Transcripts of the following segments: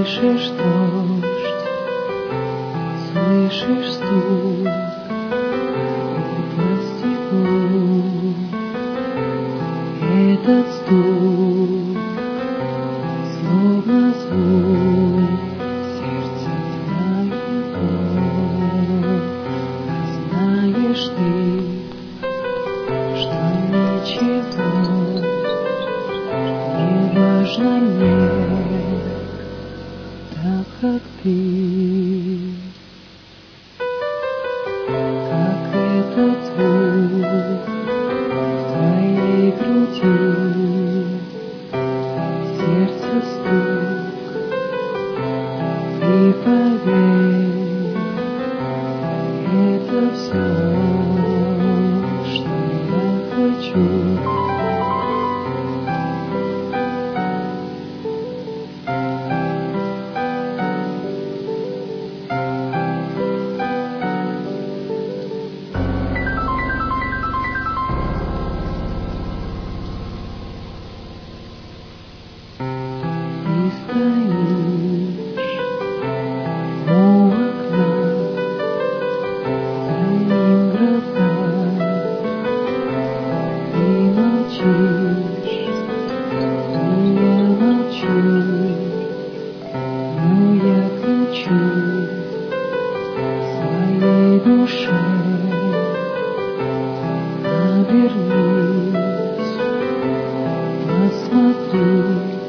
Слышишь дождь, слышишь стук по стеклу. Этот стук словно звук сердца твоего. Знаешь ты, что ничего не важно мне, так как ты, как этот звук в твоей груди, сердце стук, ты поверь, это все, что я хочу. Ты стоишь у окна, Ленинграда, ты молчишь, и я молчу, но я хочу в своей душе. Обернись, посмотри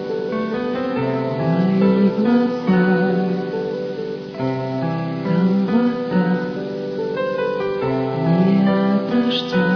мои глаза, там вода не от дождя.